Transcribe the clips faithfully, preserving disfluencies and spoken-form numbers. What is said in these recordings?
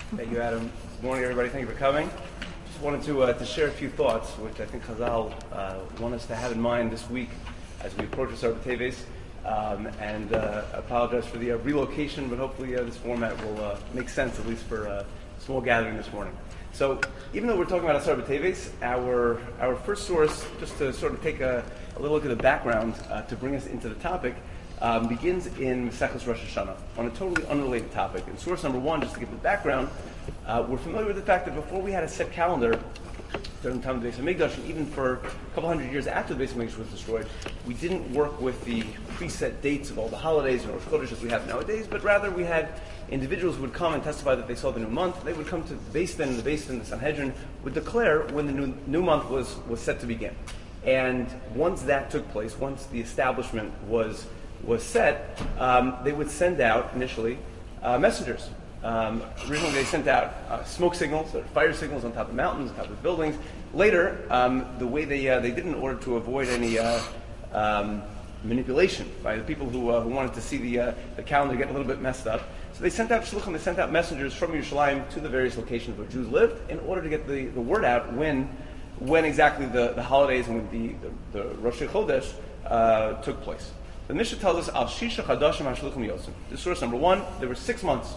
Thank you, Adam. Good morning, everybody. Thank you for coming. Just wanted to uh, to share a few thoughts, which I think Chazal uh, want us to have in mind this week as we approach Asar B'Teves. Um, and uh, apologize for the uh, relocation, but hopefully uh, this format will uh, make sense, at least for a small gathering this morning. So, even though we're talking about Asar B'Teves, our our first source, just to sort of take a, a little look at the background uh, to bring us into the topic, um, begins in Maseches Rosh Hashanah on a totally unrelated topic. And source number one, just to give the background, uh, we're familiar with the fact that before we had a set calendar during the time of the Beis HaMikdash, and even for a couple hundred years after the Beis HaMikdash was destroyed, we didn't work with the preset dates of all the holidays and Rosh Chodesh as we have nowadays, but rather we had individuals who would come and testify that they saw the new month. They would come to the Beis Din, and the Beis Din, the Sanhedrin, would declare when the new, new month was, was set to begin. And once that took place, once the establishment was was set, um, they would send out, initially, uh, messengers. Um, originally, they sent out uh, smoke signals or fire signals on top of mountains, on top of buildings. Later, um, the way they uh, they did in order to avoid any uh, um, manipulation by the people who uh, who wanted to see the uh, the calendar get a little bit messed up. So they sent out shluchim, they sent out messengers from Yerushalayim to the various locations where Jews lived in order to get the, the word out when when exactly the, the holidays and when the the, the Rosh Chodesh uh, took place. The Mishnah tells us al shisha chadashim hashluchim yosim. This source number one. There were six months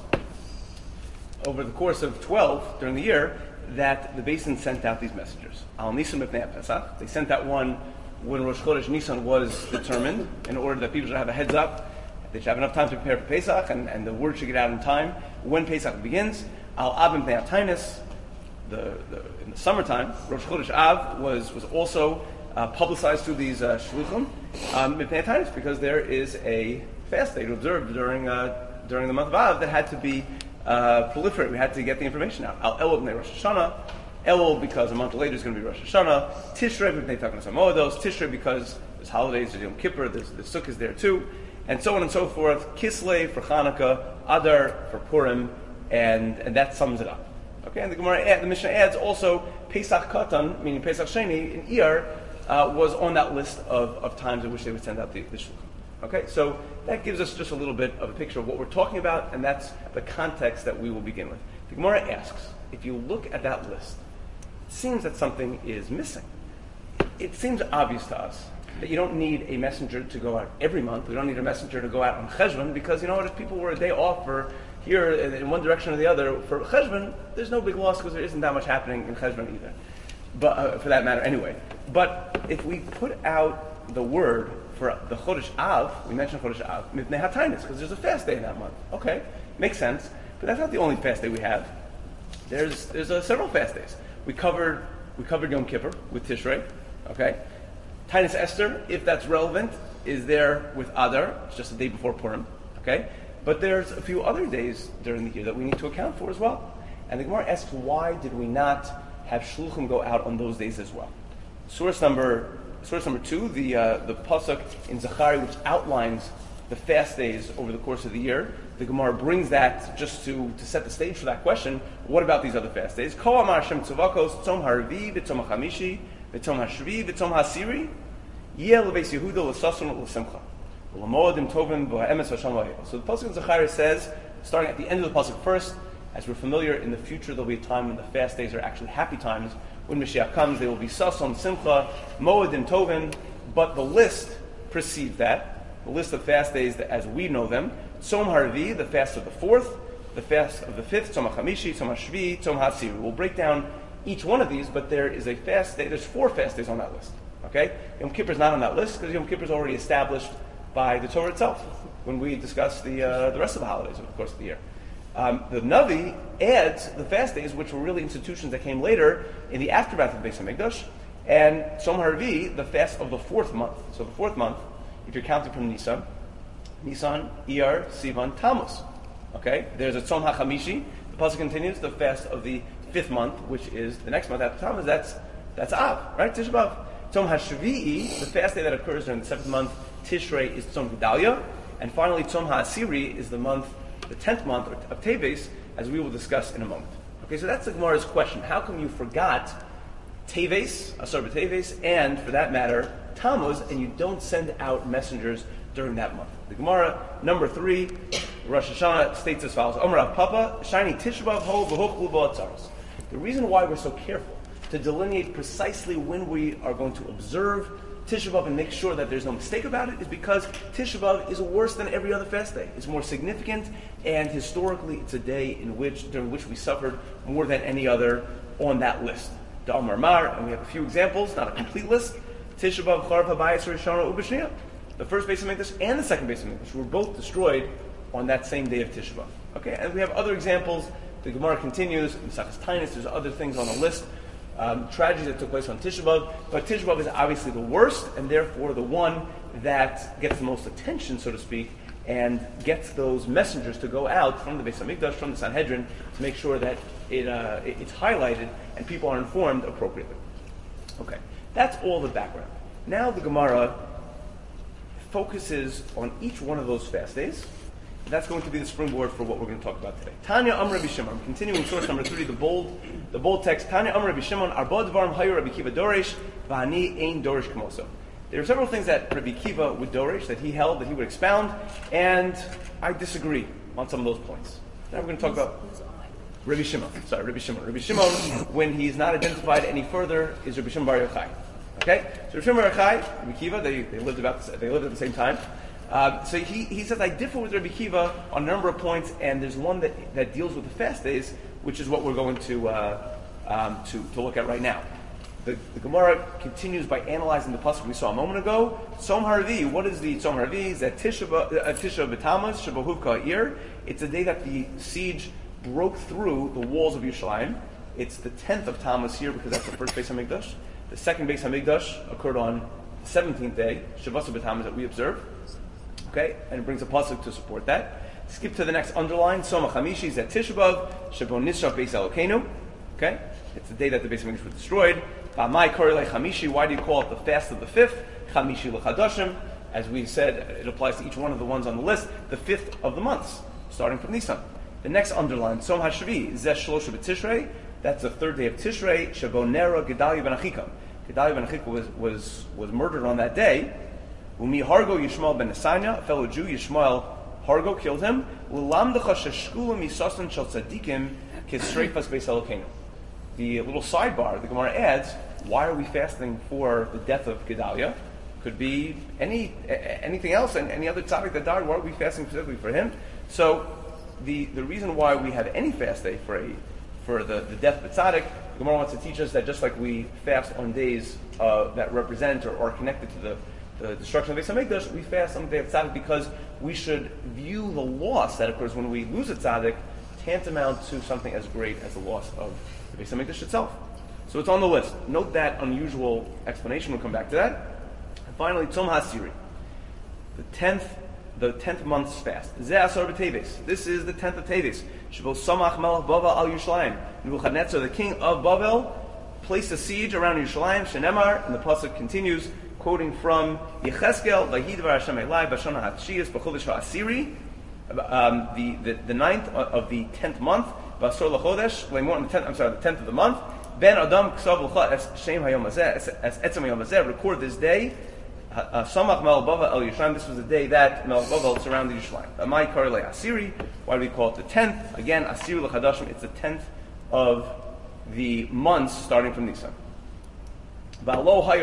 over the course of twelve during the year that the Beis Din sent out these messengers. Al Nisan Mipnei Pesach. They sent out one when Rosh Chodesh Nisan was determined in order that people should have a heads up. They should have enough time to prepare for Pesach, and, and the word should get out in time when Pesach begins. Al Av Mipnei Tainis. The, the in the summertime, Rosh Chodesh Av was was also uh, publicized through these uh, shluchim um, Mipnei Tainis, because there is a fast day to observe during uh, during the month of Av that had to be Uh, proliferate. We had to get the information out. Al Elul b'nei Rosh Hashanah. Elul because a month later is going to be Rosh Hashanah. Tishrei b'nei Takanos HaMoedos. Tishrei because there's holidays, there's Yom Kippur, there's the Sukkah is there too, and so on and so forth. Kislev for Hanukkah, Adar for Purim, and and that sums it up. Okay, and the Gemara, the Mishnah adds also Pesach Katan, meaning Pesach Sheni in Iyar, uh, was on that list of, of times in which they would send out the, the shluchim. Okay, so that gives us just a little bit of a picture of what we're talking about, and that's the context that we will begin with. The Gemara asks, if you look at that list, it seems that something is missing. It seems obvious to us that you don't need a messenger to go out every month. We don't need a messenger to go out on Cheshvan, because you know what, if people were a day off or here in one direction or the other for Cheshvan, there's no big loss because there isn't that much happening in Cheshvan either, but uh, for that matter anyway. But if we put out the word for the Chodesh Av, we mentioned Chodesh Av, Mipnei HaTainis, because there's a fast day in that month. Okay, makes sense. But that's not the only fast day we have. There's there's uh, several fast days. We covered we covered Yom Kippur with Tishrei. Okay, Tainis Esther, if that's relevant, is there with Adar. It's just the day before Purim. Okay, but there's a few other days during the year that we need to account for as well. And the Gemara asks, why did we not have shluchim go out on those days as well? Source number. Source number two, the uh, the pasuk in Zechari, which outlines the fast days over the course of the year. The Gemara brings that just to, to set the stage for that question. What about these other fast days? Ko amar Hashem tzavakos tzom harvi v'tzom hachamishi v'tzom hashvi v'tzom hasiri yeh lebeis Yehuda l'sason l'simcha l'moadim tovim v'ha'emes v'sham v'ha'el. So the pasuk in Zechari says, starting at the end of the pasuk first, as we're familiar, in the future there'll be a time when the fast days are actually happy times. When Mashiach comes, they will be Sason, Simcha, Moedim, Tovim, but the list precedes that, the list of fast days that, as we know them, Tzom Harvi, the fast of the fourth, the fast of the fifth, Tzom HaChamishi, Tzom HaShvi, Tzom HaSiri. We'll break down each one of these, but there is a fast day, there's four fast days on that list, okay? Yom Kippur is not on that list, because Yom Kippur is already established by the Torah itself, when we discuss the uh, the rest of the holidays over the course of the year. Um, the Navi adds the fast days, which were really institutions that came later in the aftermath of Beis HaMikdash, and Tzom Harvi, the fast of the fourth month. So the fourth month, if you're counting from Nisan, Nisan, Iyar, Sivan, Tammuz. Okay, there's a Tzom HaChamishi. The pasuk continues, the fast of the fifth month, which is the next month after Tammuz. That's that's Av, right? Tisha B'Av. Tzom HaShvi'i, the fast day that occurs during the seventh month, Tishrei, is Tzom Gedalia, and finally Tzom HaAsiri is the month. The tenth month of Teves, as we will discuss in a moment. Okay, so that's the Gemara's question. How come you forgot Teves, Asar B'Teves, and for that matter, Tammuz, and you don't send out messengers during that month? The Gemara, number three, Rosh Hashanah states as follows: Omer Rav Papa, Shiny Tisha B'Av Ho V'Hochlu B'Atzaros. The reason why we're so careful to delineate precisely when we are going to observe Tisha B'Av and make sure that there's no mistake about it is because Tisha B'Av is worse than every other fast day. It's more significant, and historically, it's a day in which during which we suffered more than any other on that list. Da'amar Mar, and we have a few examples, not a complete list. Tisha B'Av, Charav Habayis, Rishona, Ubashniya. The first base of Mikdash and the second base of Mikdash were both destroyed on that same day of Tisha B'Av. Okay, and we have other examples. The Gemara continues, Mesachas Tainus, there's other things on the list, um, tragedies that took place on Tisha B'Av, but Tisha B'Av is obviously the worst, and therefore the one that gets the most attention, so to speak, and gets those messengers to go out from the Beis HaMikdash, from the Sanhedrin, to make sure that it, uh, it, it's highlighted and people are informed appropriately. Okay, that's all the background. Now the Gemara focuses on each one of those fast days. That's going to be the springboard for what we're going to talk about today. Tanya Amr Rabbi Shimon. Continuing source number three, the bold, the bold text. Tanya Amr Rabbi Shimon. Arba Dvarim Hayu Rabbi Kiva Doresh V'Ani Ein Dorish Kamoso. There are several things that Rabbi Kiva would Doresh, that he held, that he would expound, and I disagree on some of those points. Now we're going to talk about Rabbi Shimon. Sorry, Rabbi Shimon. Rabbi Shimon, when he's not identified any further, is Rabbi Shimon Bar Yochai. Okay, so Rabbi Shimon Bar Yochai, Rabbi Kiva, they, they lived about the, they lived at the same time. Uh, so he, he says, I differ with Rabbi Kiva on a number of points, and there's one that, that deals with the fast days, which is what we're going to uh, um, to, to look at right now. The, the Gemara continues by analyzing the pasuk we saw a moment ago. Tzom Harvi, what is the Tzom Harvi? Is that Tisha B'Tammuz, Shabahuv Ka'ir. It's the day that the siege broke through the walls of Yerushalayim. It's the tenth of Tammuz here because that's the first Beis HaMikdash. The second Beis HaMikdash occurred on the seventeenth day, Shavasa B'Tammuz, that we observe. Okay, and it brings a pasuk to support that. Skip to the next underline. Soma Chamishi is at Tisha B'Av, Shabo Nisraf Beis Elokeinu. Okay, it's the day that the Beis HaMikdash was destroyed. Ba'mai Korei Chamishi. Why do you call it the fast of the fifth? Chamishi L'Chadashim. As we said, it applies to each one of the ones on the list. The fifth of the months, starting from Nisan. The next underline. Som Hashvi Zesh Shlosha B'Tishrei. That's the third day of Tishrei. Shabo Nera Gedalia Ben Achikam. Gedalia Ben Achikam was was was murdered on that day. Umi Hargo Yishmael ben Nesanya, a fellow Jew, Yishmael Hargo killed him. The little sidebar, the Gemara adds, why are we fasting for the death of Gedalia? Could be any anything else, and any other tzaddik that died. Why are we fasting specifically for him? So, the, the reason why we have any fast day for a for the, the death of the tzaddik, the Gemara wants to teach us that just like we fast on days uh, that represent or are connected to the the destruction of Beis HaMikdash, we fast on the day of tzaddik because we should view the loss that occurs when we lose a tzaddik tantamount to something as great as the loss of the Beis HaMikdash itself. So it's on the list. Note that unusual explanation. We'll come back to that. And finally, Tzom HaSiri, the tenth, the tenth month's fast. Zeh Asar B'Teves. This is the tenth of Teves. Shebo Samach Melech Bavel Al Yerushalayim. Nebuchadnezzar, the king of Bavel, placed a siege around Yerushalayim. Shenemar, and the pasuk continues, quoting from Yecheskel, Vayidvar Hashem Elai Bashana Hatshiyas B'Chodesh HaAsiri, um, the, the the ninth of the tenth month, Basor LaChodesh, more on the tenth. I'm sorry, the tenth of the month. Ben Adam Ksav L'Cha Es Shem Hayom Hazeh Es Etzem Hayom Hazeh. Record this day. Samach Mel Bava El Yerushalayim. This was the day that Mel Bava surrounded Yerushalayim. Amai Karei Asiri. Why do we call it the tenth? Again, Asiri L'Chadashim. It's the tenth of the months starting from Nisan. The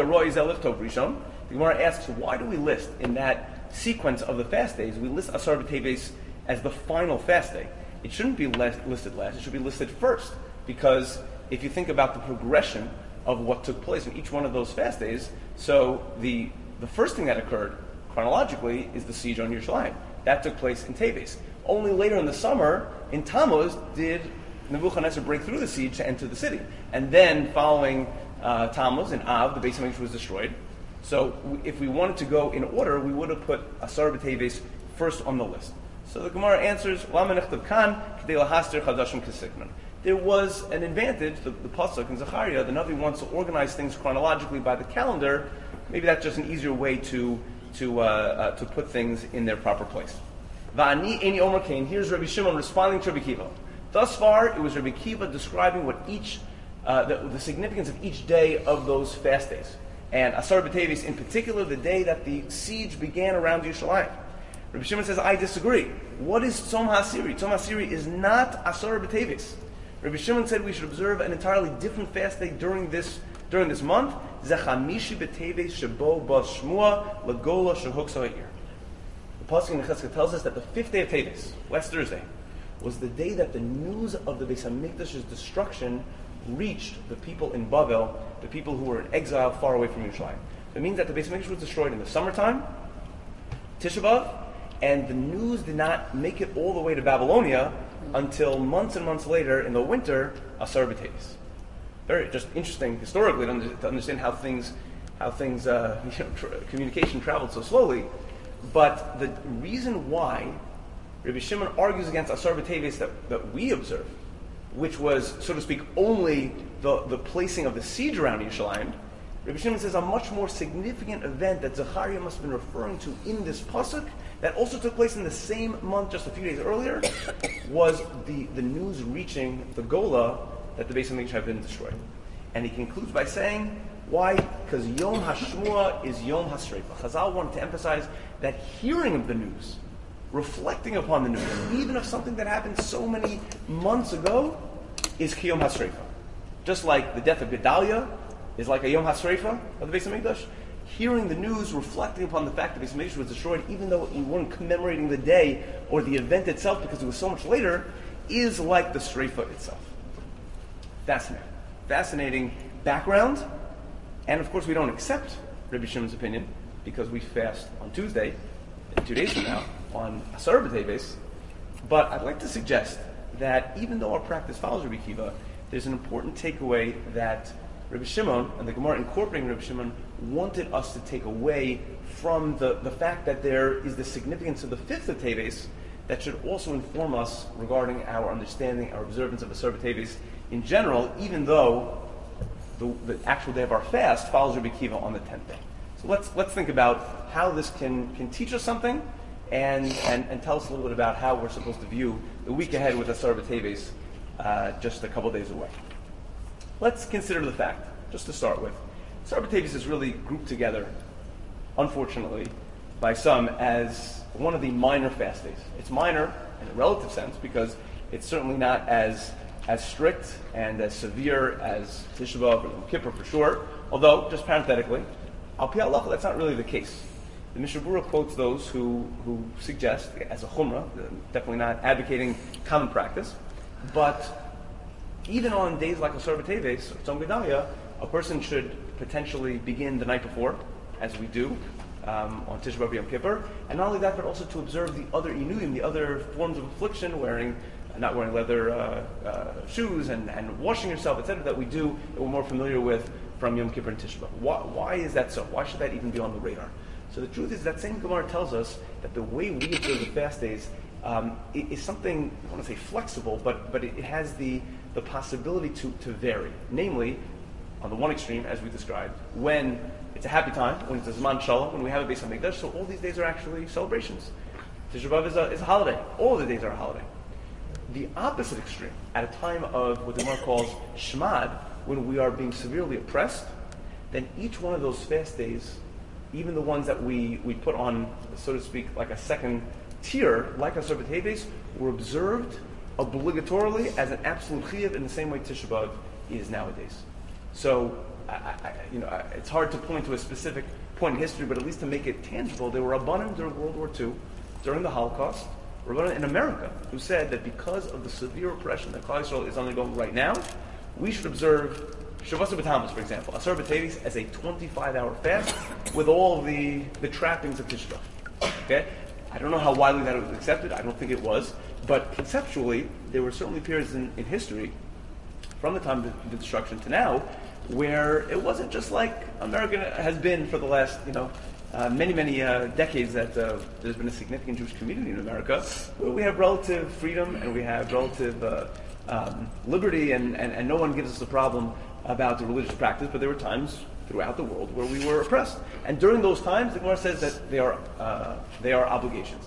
Gemara asks, why do we list in that sequence of the fast days, we list Asar B'Teves as the final fast day? It shouldn't be listed last, it should be listed first, because if you think about the progression of what took place in each one of those fast days, so the the first thing that occurred chronologically is the siege on Yerushalayim. That took place in Teves. Only later in the summer, in Tammuz, did Nebuchadnezzar break through the siege to enter the city. And then, following Uh, Tammuz and Av, the Beis HaMikdash was destroyed. So w- if we wanted to go in order, we would have put Asar B'Teves first on the list. So the Gemara answers, there was an advantage, the, the Pasuk in Zechariah, the Navi wants to organize things chronologically by the calendar. Maybe that's just an easier way to to uh, uh, to put things in their proper place. Va'ani Eni Omer Kain, here's Rabbi Shimon responding to Rabbi Kiva. Thus far, it was Rabbi Kiva describing what each Uh, the, the significance of each day of those fast days. And Asar B'Teves in particular, the day that the siege began around Yerushalayim. Rabbi Shimon says, I disagree. What is Tzom HaAsiri? Tzom HaAsiri is not Asar B'Teves. Rabbi Shimon said we should observe an entirely different fast day during this during this month. Zechamishi B'Teves Shebo Bas Shmua Lagola Shehuk Sa'ir. The Pasuk in Chesed tells us that the fifth day of Teves, last Thursday, was the day that the news of the Beis Hamikdash's destruction reached the people in Bavel, the people who were in exile far away from Yerushalayim. It means that the Beis Hamikdash was destroyed in the summertime, Tisha B'Av, and the news did not make it all the way to Babylonia until months and months later in the winter, Asar B'Teves. Very just interesting historically to, under, to understand how things, how things, uh, you know, tra- communication traveled so slowly. But the reason why Rabbi Shimon argues against Asar B'Teves that, that we observe, which was, so to speak, only the, the placing of the siege around Yerushalayim, Rabbi Shimon says a much more significant event that Zechariah must have been referring to in this pasuk, that also took place in the same month just a few days earlier, was the, the news reaching the Gola that the Beis Hamikdash had been destroyed. And he concludes by saying, why? Because Yom HaShmua is Yom HaSreifa. Chazal wanted to emphasize that hearing of the news, reflecting upon the news, even of something that happened so many months ago, is Kiyom HaSreifa. Just like the death of Gedalia is like a Yom HaSreifa of the Beis Hamikdash, hearing the news, reflecting upon the fact that Beis Hamikdash was destroyed, even though we weren't commemorating the day or the event itself because it was so much later, is like the Sreifa itself. Fascinating. Fascinating background. And of course we don't accept Rabbi Shimon's opinion because we fast on Tuesday, two days from now, on Asar B'Teves. But I'd like to suggest that even though our practice follows Rabbi Kiva, there's an important takeaway that Rabbi Shimon, and the Gemara incorporating Rabbi Shimon, wanted us to take away from the, the fact that there is the significance of the fifth of Teves that should also inform us regarding our understanding, our observance of Asar B'Teves in general, even though the, the actual day of our fast follows Rabbi Kiva on the tenth day. So let's let's think about how this can, can teach us something and, and, and tell us a little bit about how we're supposed to view the week ahead with Asar B'Teves uh, just a couple days away. Let's consider the fact, just to start with, Asar B'Teves is really grouped together, unfortunately, by some as one of the minor fast days. It's minor in a relative sense because it's certainly not as as strict and as severe as Tisha B'Av or Yom Kippur for sure, although, just parenthetically, Al Pi Halacha, that's not really the case. The Mishnah Berurah quotes those who, who suggest, as a chumrah, definitely not advocating common practice, but even on days like Asar B'Teves or Tzom Gedalia, a person should potentially begin the night before, as we do um, on Tisha B'Av Yom Kippur, and not only that, but also to observe the other inuyim, the other forms of affliction, wearing, not wearing leather uh, uh, shoes and, and washing yourself, et cetera, that we do, that we're more familiar with from Yom Kippur and Tisha B'Av. Why, why is that so? Why should that even be on the radar? So the truth is that same Gemara tells us that the way we observe the fast days um, is something, I want to say flexible, but but it, it has the, the possibility to, to vary. Namely, on the one extreme, as we described, when it's a happy time, when it's a Zman Shalom, when we have a Beis Hamikdash, so all these days are actually celebrations. Tisha B'Av is a, is a holiday. All the days are a holiday. The opposite extreme, at a time of what the Gemara calls Shmad, when we are being severely oppressed, then each one of those fast days, even the ones that we, we put on, so to speak, like a second tier, like Asar B'Teves, were observed obligatorily as an absolute chiyuv in the same way Tisha B'Av is nowadays. So, I, I, you know, I, it's hard to point to a specific point in history, but at least to make it tangible, there were abundant during World War Two, during the Holocaust, in America, who said that because of the severe oppression that Klal Yisrael is undergoing right now, we should observe Shavas B'Tammuz, for example, Asar B'Teves as a twenty-five hour fast with all the, the trappings of Tisha B'Av. Okay? I don't know how widely that was accepted. I don't think it was. But conceptually, there were certainly periods in, in history, from the time of the destruction to now, where it wasn't just like America has been for the last, you know, Uh, many, many uh, decades that uh, there's been a significant Jewish community in America where we have relative freedom and we have relative uh, um, liberty and, and, and no one gives us a problem about the religious practice, but there were times throughout the world where we were oppressed. And during those times, the Gemara says that they are, uh, they are obligations.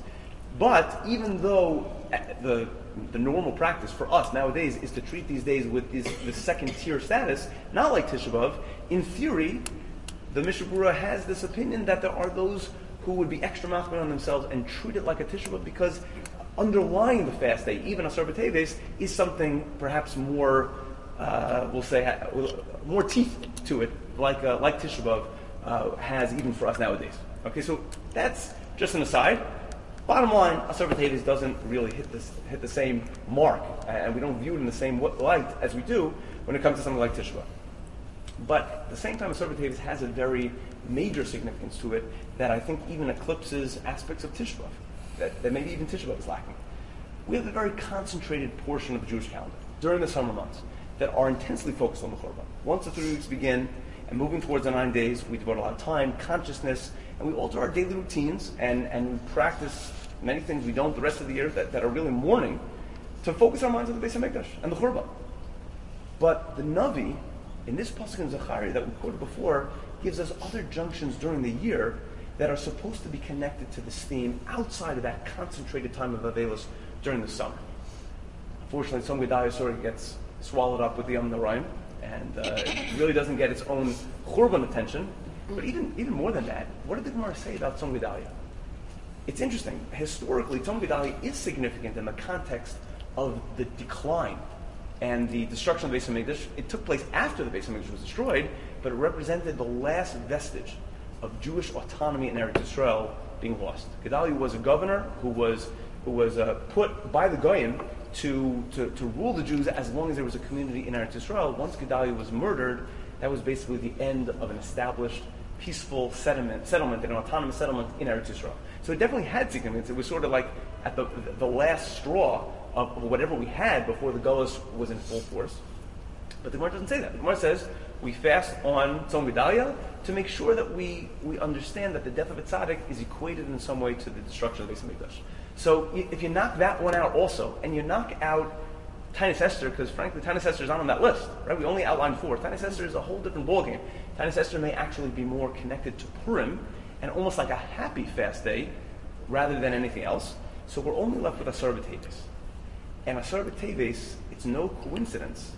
But even though the the normal practice for us nowadays is to treat these days with this, this second tier status, not like Tisha B'Av, in theory, the Mishnah Berurah has this opinion that there are those who would be extra machmir on themselves and treat it like a Tisha B'Av, because underlying the fast day, even Asar B'Teves, is something perhaps more, uh, we'll say, ha- more teeth to it, like uh, like Tisha B'Av uh, has even for us nowadays. Okay, so that's just an aside. Bottom line, Asar B'Teves doesn't really hit this hit the same mark, and we don't view it in the same light as we do when it comes to something like Tisha B'Av. But at the same time, Asar B'Teves has a very major significance to it that I think even eclipses aspects of Tisha B'Av, that, that maybe even Tisha B'Av is lacking. We have a very concentrated portion of the Jewish calendar during the summer months that are intensely focused on the Churban. Once the three weeks begin and moving towards the nine days, we devote a lot of time, consciousness, and we alter our daily routines and, and we practice many things we don't the rest of the year that, that are really mourning to focus our minds on the Beis HaMikdash and the Churban. But the Navi, in this pasuk in Zechariah that we quoted before, gives us other junctions during the year that are supposed to be connected to this theme outside of that concentrated time of Avelis during the summer. Unfortunately, Tzom Gedalia sort of gets swallowed up with the Yom Noraim, and uh, it really doesn't get its own Churban attention. But even even more than that, what did the Gemara say about Tzom Gedalia? It's interesting. Historically, Tzom Gedalia is significant in the context of the decline and the destruction of the Beis HaMikdash. It took place after the Beis HaMikdash was destroyed, but it represented the last vestige of Jewish autonomy in Eretz Yisrael being lost. Gedalia was a governor who was who was uh, put by the Goyim to, to, to rule the Jews as long as there was a community in Eretz Yisrael. Once Gedalia was murdered, that was basically the end of an established, peaceful settlement, settlement an autonomous settlement in Eretz Yisrael. So it definitely had significance. It was sort of like at the the last straw of whatever we had before the Gullus was in full force. But the Gemara doesn't say that. The Gemara says we fast on Tzom Gedalia to make sure that we, we understand that the death of a tzaddik is equated in some way to the destruction of the Beis HaMikdash. So if you knock that one out also, and you knock out Tainus Esther, because frankly Tainus Esther is not on that list, right? We only outlined four. Tainus Esther is a whole different ballgame. Tainus Esther may actually be more connected to Purim and almost like a happy fast day rather than anything else. So we're only left with Asar B'Teves. And Asar B'Teves, it's no coincidence,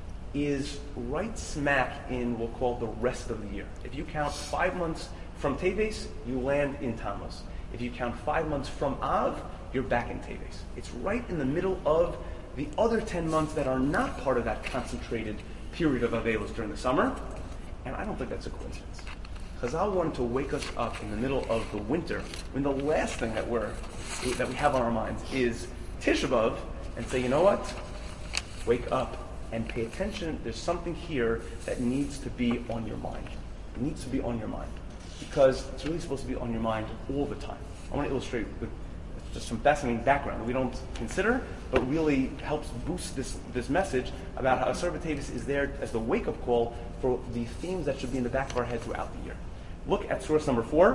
is right smack in what we'll call the rest of the year. If you count five months from Teves, you land in Tammuz. If you count five months from Av, you're back in Teves. It's right in the middle of the other ten months that are not part of that concentrated period of Avelos during the summer. And I don't think that's a coincidence. Chazal wanted to wake us up in the middle of the winter when the last thing that we're that we have on our minds is Tisha B'Av, and say, you know what? Wake up and pay attention. There's something here that needs to be on your mind. It needs to be on your mind. Because it's really supposed to be on your mind all the time. I want to illustrate with just some fascinating background that we don't consider, but really helps boost this, this message about how Asar B'Teves is there as the wake-up call for the themes that should be in the back of our head throughout the year. Look at source number four.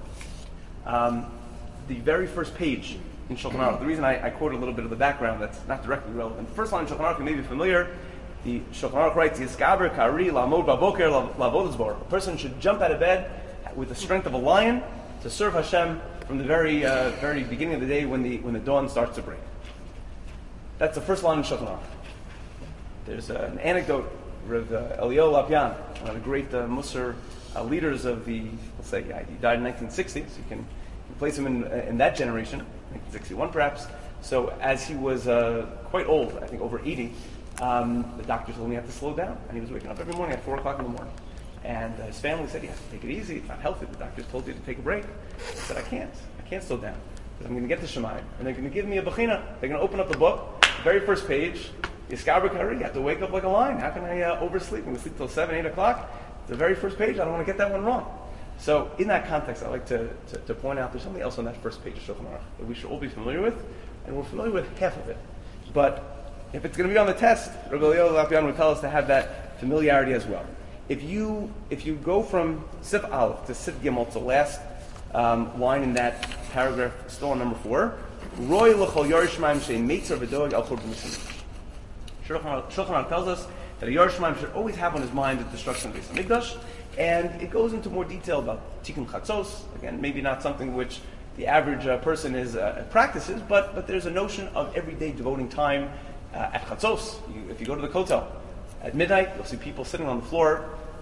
Um, the very first page in Shulchan Aruch. The reason I, I quote a little bit of the background that's not directly relevant. The first line in Shulchan Aruch, you may be familiar. The Shulchan Aruch writes, Yiskaber kari la'amod b'boker la'avodas bar. A person should jump out of bed with the strength of a lion to serve Hashem from the very uh, very beginning of the day when the when the dawn starts to break. That's the first line in Shulchan Aruch. There's uh, an anecdote. Rav uh, Eliyahu Lapian, one of the great uh, Musar uh, leaders of the, let's say, yeah, he died in nineteen sixty, so you can place him in, in that generation, nineteen sixty-one perhaps. So as he was uh, quite old, I think over eighty, um, the doctor told him he had to slow down. And he was waking up every morning at four o'clock in the morning. And uh, his family said, you have to take it easy, it's not healthy. The doctors told you to take a break. He said, I can't. I can't slow down. Because I'm going to get to Shemayim. And they're going to give me a bechina. They're going to open up the book, the very first page, Yiskaber kari, you have to wake up like a lion. How can I uh, oversleep? I'm going to sleep till seven, eight o'clock. The very first page, I don't want to get that one wrong. So in that context, I'd like to, to, to point out there's something else on that first page of Shulchan Aruch that we should all be familiar with, and we're familiar with half of it. But if it's going to be on the test, Rabbi Eliyahu Lapian would tell us to have that familiarity as well. If you if you go from Sif Aleph to Sif Gimel, it's the last um, line in that paragraph, still on number four, Roy l'chol yorishmaim she'en meitzer v'doeg al churban Beis Hamikdash. Shulchan Aruch tells us that a Yerushalayim should always have on his mind the destruction of Beis Hamikdash, and it goes into more detail about Tikkun Chatzos. Again, maybe not something which the average uh, person is uh, practices, but but there's a notion of every day devoting time uh, at Chatzos. You, if you go to the Kotel at midnight, you'll see people sitting on the floor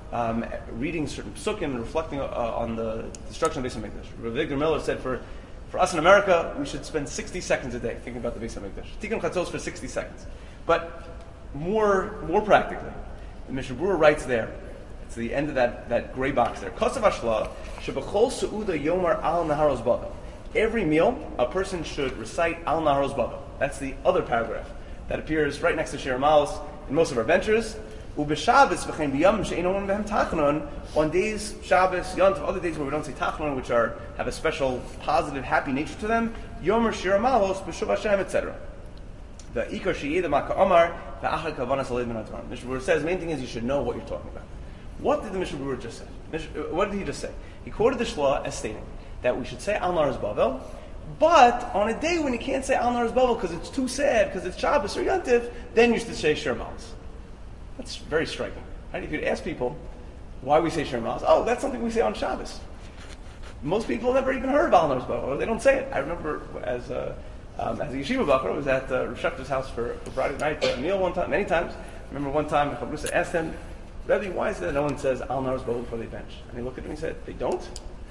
um, reading certain psukim and reflecting uh, on the destruction of the Beis Hamikdash. Rav Victor Miller said for, for us in America, we should spend sixty seconds a day thinking about the Beis Hamikdash. Tikkun Chatzos for sixty seconds. But more more practically, the Mishnah Berurah writes there, it's the end of that, that gray box there, Kosav Ashla, Shebechol Su'uda Yomar Al Naharos Bava. Every meal, a person should recite Al Naharos Bava. That's the other paragraph that appears right next to Shir Malos in most of our ventures. Ubeshabbos v'chein b'yom she'eino on behem tachnon, on days, Shabbos, Yom Tov, other days where we don't say tachnon, which are have a special positive, happy nature to them, Yomer Shir Malos, B'shuv Hashem, et cetera. The Ikar She'yeh Maka Omar, the Achar Kavanas Aleid Ben Advan. Mishnah Berurah says the main thing is you should know what you're talking about. What did the Mishnah Berurah just say? What did he just say? He quoted the Shla as stating that we should say Al Naharos Bavel, but on a day when you can't say Al Naharos Bavel because it's too sad, because it's Shabbos or Yontif, then you should say Shir Malos. That's very striking. Right? If you'd ask people why we say Shir Malos, oh, that's something we say on Shabbos. Most people have never even heard of Al Naharos Bavel, or they don't say it. I remember as a, um, as a yeshiva bacher, I was at uh, Rav Shechter's house for, for Friday night uh, meal one time, many times. I remember one time the Chabrusa asked him, Rebbe, why is it that no one says Al Naharos Bavel before they bench? And he looked at me and said, they don't?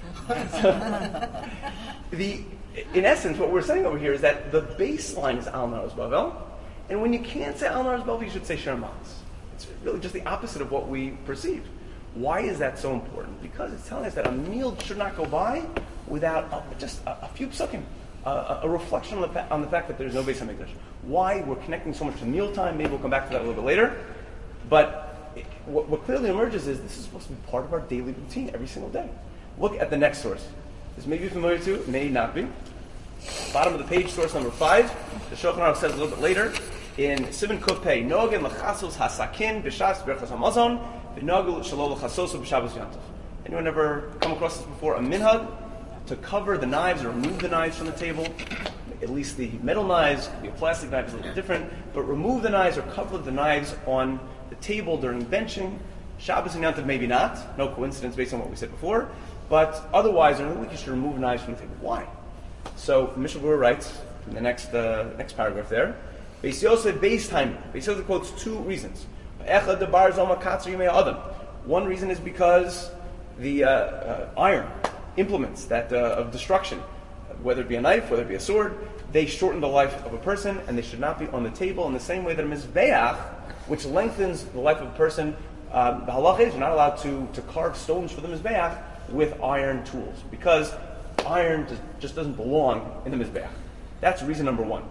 the, in essence, what we're saying over here is that the baseline is Al Naharos Bavel, and when you can't say Al Naharos Bavel, you should say Shir Malos. It's really just the opposite of what we perceive. Why is that so important? Because it's telling us that a meal should not go by without uh, just a, a few psukim, uh, a, a reflection on the, on the fact that there's no Beis Hamikdash. Why we're connecting so much to mealtime, maybe we'll come back to that a little bit later. But it, what, what clearly emerges is this is supposed to be part of our daily routine every single day. Look at the next source. This may be familiar to you, may not be. Bottom of the page, source number five. The Shulchan Aruch says a little bit later, in Sivan Kuf Pei, Nogen l'chasos hasakin b'shas berachas hamazon v'nogel shalol l'chasosu b'shabbos yontif. Anyone ever come across this before? A minhag to cover the knives or remove the knives from the table. At least the metal knives, the plastic knives is a little different, but remove the knives or cover the knives on the table during benching. Shabbos and Yontif maybe not. No coincidence based on what we said before. But otherwise, during the week you should remove knives from the table. Why? So Mishnah Berurah writes in the next uh, next paragraph there. Beis Yosef Beis Time. Beis Yosef quotes two reasons. One reason is because the uh, uh, iron implements that uh, of destruction, whether it be a knife, whether it be a sword, they shorten the life of a person, and they should not be on the table in the same way that a mizbeach, which lengthens the life of a person. Um, the halach is you're not allowed to, to carve stones for the mizbeach with iron tools, because iron just, just doesn't belong in the mizbeach. That's reason number one.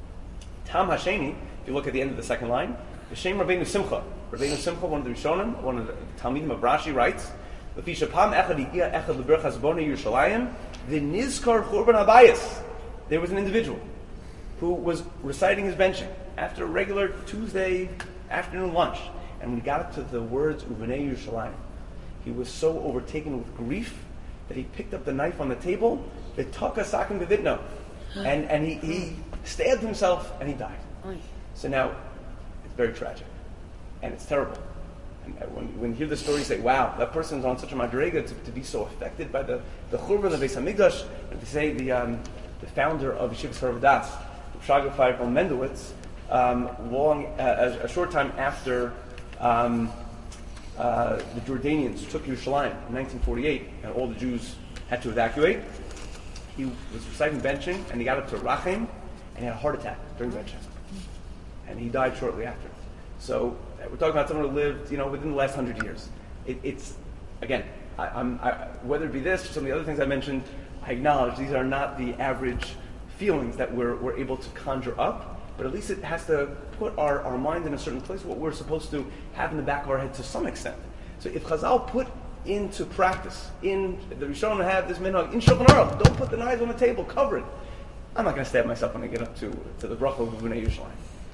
Tam Hasheni, if you look at the end of the second line, B'Shem Rabbeinu Simcha. Rabbeinu Simcha, one of the Rishonim, one of the Talmidim of Rashi, writes, L'fi shapam echad igia echad l'berachas b'nei Yerushalayim, v'nizkar churban habayis. There was an individual who was reciting his benching after a regular Tuesday afternoon lunch, and when he got to the words U'v'nei Yerushalayim, he was so overtaken with grief that he picked up the knife on the table, v'taka sakin b'vidno, and and he, he stabbed himself and he died. So now, it's very tragic, and it's terrible. And when, when you hear the story, you say, wow, that person's on such a madrega to, to be so affected by the, the churban of the Beis Hamikdash. And to say the um, the founder of Yeshivas Harav Shaga Feifel Mendowitz, um, long, uh, a, a short time after um, uh, the Jordanians took Yerushalayim in nineteen forty-eight, and all the Jews had to evacuate, he was reciting benching, and he got up to Rachem, and he had a heart attack during benching. And he died shortly after. So we're talking about someone who lived, you know, within the last hundred years. It, it's, again, I, I'm, I, whether it be this or some of the other things I mentioned, I acknowledge these are not the average feelings that we're, we're able to conjure up, but at least it has to put our, our mind in a certain place, what we're supposed to have in the back of our head to some extent. So if Chazal put into practice, in the Rishonim have this minhag, in Shulchan Aruch, don't put the knives on the table, cover it. I'm not going to stab myself when I get up to, to the bracha of B'nai Yerushalayim.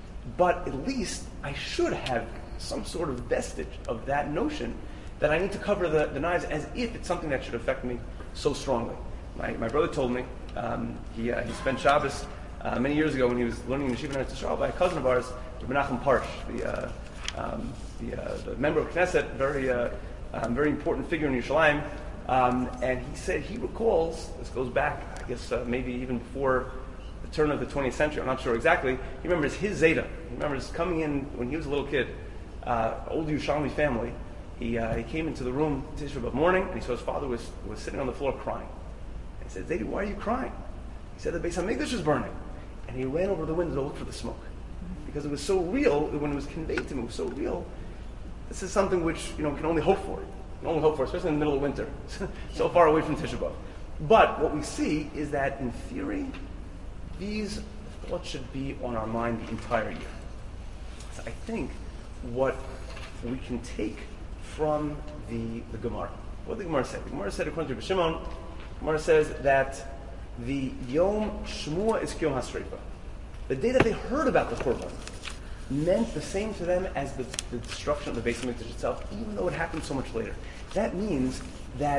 But at least I should have some sort of vestige of that notion that I need to cover the, the knives as if it's something that should affect me so strongly. My, my brother told me, um, he, uh, he spent Shabbos uh, many years ago when he was learning in Yeshiva Eretz Yisrael by a cousin of ours, Menachem Parsh, the, uh, um, the, uh, the member of Knesset, very, uh, um, very important figure in Yerushalayim. Um, and he said he recalls, this goes back, I guess uh, maybe even before the turn of the twentieth century, I'm not sure exactly, he remembers his Zeta. He remembers coming in when he was a little kid, uh, old Yerushalmi family, he, uh, he came into the room Tisha B'Av morning, and he saw his father was, was sitting on the floor crying. And he said, Zaidi, why are you crying? He said, the Beis HaMikdash is burning. And he ran over the window to look for the smoke. Because it was so real, when it was conveyed to him, it was so real. This is something which, you know, we can only hope for. We can only hope for, especially in the middle of winter. So far away from Tisha B'Av. But what we see is that, in theory, these thoughts should be on our mind the entire year. So I think what we can take from the, the Gemara, what the Gemara said. The Gemara said, according to Shimon, the Gemara says that the Yom Shmua is Kiyom HaSreifa. The day that they heard about the Korban meant the same to them as the, the destruction of the Beis HaMikdash itself, even though it happened so much later. That means that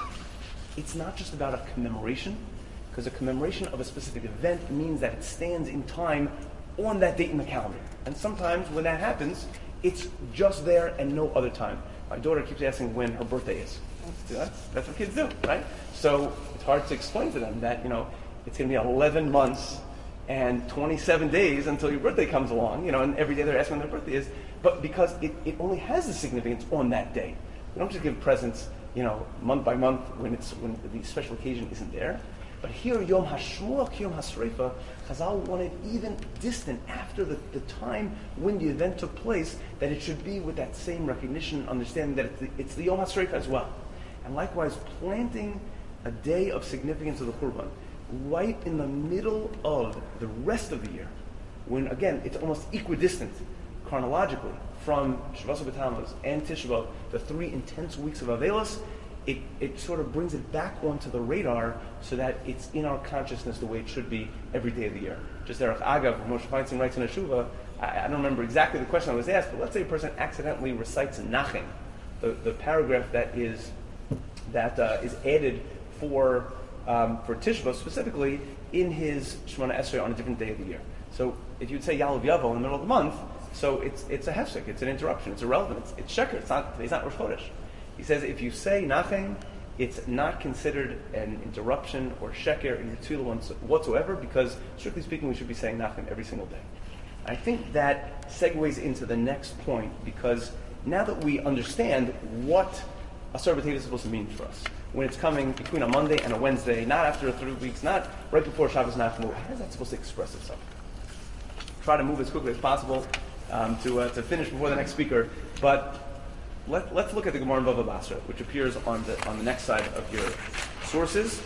it's not just about a commemoration, because a commemoration of a specific event means that it stands in time on that date in the calendar. And sometimes when that happens, it's just there and no other time. My daughter keeps asking when her birthday is. That's, that's what kids do, right? So it's hard to explain to them that, you know, it's going to be eleven months and twenty-seven days until your birthday comes along, you know, and every day they're asking when their birthday is. But because it, it only has the significance on that day. We don't just give presents, you know, month by month when it's when the special occasion isn't there. But here, Yom HaShmuah, Yom HaSreifa, Chazal wanted even distant after the, the time when the event took place, that it should be with that same recognition, understanding that it's the, it's the Yom HaSreifa as well. And likewise, planting a day of significance of the Qurban right in the middle of the rest of the year, when again, it's almost equidistant chronologically from Shavuos B'Tammuz and Tisha B'Av, the three intense weeks of Avelos, It, it sort of brings it back onto the radar so that it's in our consciousness the way it should be every day of the year. Just Derech Agav, Moshe Feinstein writes in a Shuvah, I, I don't remember exactly the question I was asked, but let's say a person accidentally recites Nachem, the, the paragraph that is that uh, is added for um, for Tisha B'Av specifically in his Shemona Esrei on a different day of the year. So if you'd say Ya'alov Yavo in the middle of the month, so it's it's a hefsek, it's an interruption, it's irrelevant, it's, it's sheker, it's not it's not Rosh Chodesh. He says if you say Nachem, it's not considered an interruption or sheker in your tefillah whatsoever, because strictly speaking, we should be saying Nachem every single day. I think that segues into the next point, because now that we understand what Asar B'Teva is supposed to mean for us, when it's coming between a Monday and a Wednesday, not after three weeks, not right before Shabbos Nachmu, how is that supposed to express itself? Try to move as quickly as possible um, to uh, to finish before the next speaker, but Let, let's look at the Gemara in Bava Basra, which appears on the on the next side of your sources.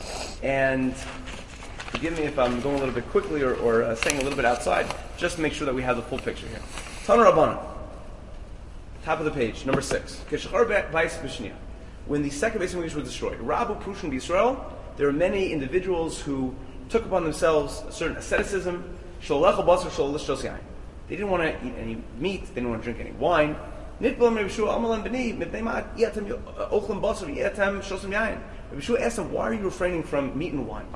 And forgive me if I'm going a little bit quickly or, or uh, saying a little bit outside, just to make sure that we have the full picture here. Tana Rabbanan, top of the page, number six. When the second Beis HaMikdash was destroyed, Rabu Prushim B'Yisrael, there are many individuals who took upon themselves a certain asceticism. They didn't want to eat any meat, they didn't want to drink any wine. Rabbi Shua asked him, why are you refraining from meat and wine?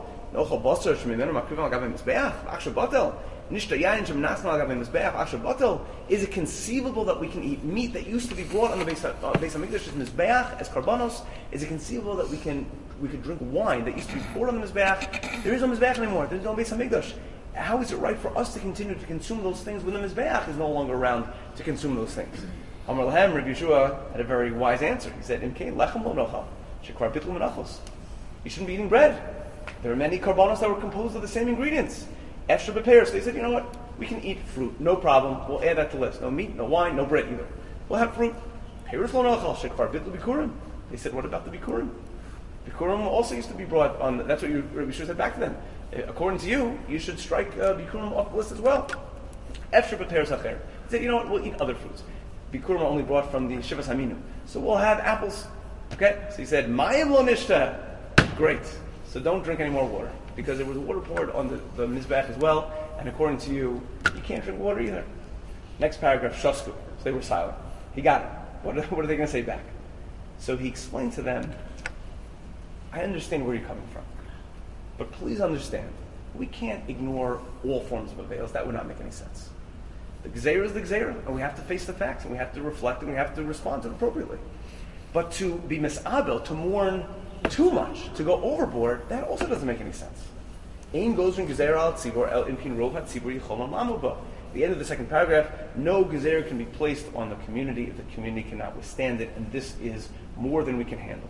Is it conceivable that we can eat meat that used to be brought on the Beis HaMikdash's Mizbeach as karbanos? Is it conceivable that we can we could drink wine that used to be brought on the Mizbeach? There is no Mizbeach anymore. There is no Beis HaMikdash. How is it right for us to continue to consume those things when the Mizbeach is no longer around to consume those things? Amar Lahem, Rabbi Yeshua had a very wise answer. He said, "Imkein lechem lo nochal, shekvar bitlu menachos." You shouldn't be eating bread. There are many karbanos that were composed of the same ingredients. Extra bepeir. So they said, you know what? We can eat fruit, no problem. We'll add that to the list. No meat, no wine, no bread either. We'll have fruit. Peirus lo nochal, shekvar bitlu bikurim. They said, what about the bikurim? Bikurim also used to be brought on. That's what you, Rabbi Yeshua said back to them. According to you, you should strike uh, bikurim off the list as well. Efshar bepeir sacher. He said, you know what? We'll eat other fruits. Bikurim are only brought from the Shivas Haminu. So we'll have apples. Okay? So he said, Mayim lo nishta. Great. So don't drink any more water. Because there was water poured on the, the Mizbeach as well. And according to you, you can't drink water either. Next paragraph, Shosku. So they were silent. He got it. What are, what are they going to say back? So he explained to them, I understand where you're coming from. But please understand, we can't ignore all forms of avails. That would not make any sense. The Gzeira is the Gzeira, and we have to face the facts, and we have to reflect, and we have to respond to it appropriately. But to be misabel, to mourn too much, to go overboard, that also doesn't make any sense. Ein goes in Gzeira al tzibor el impin rov hatzibor yichol mamu bo. the end of the second paragraph, no gezer can be placed on the community if the community cannot withstand it, and this is more than we can handle.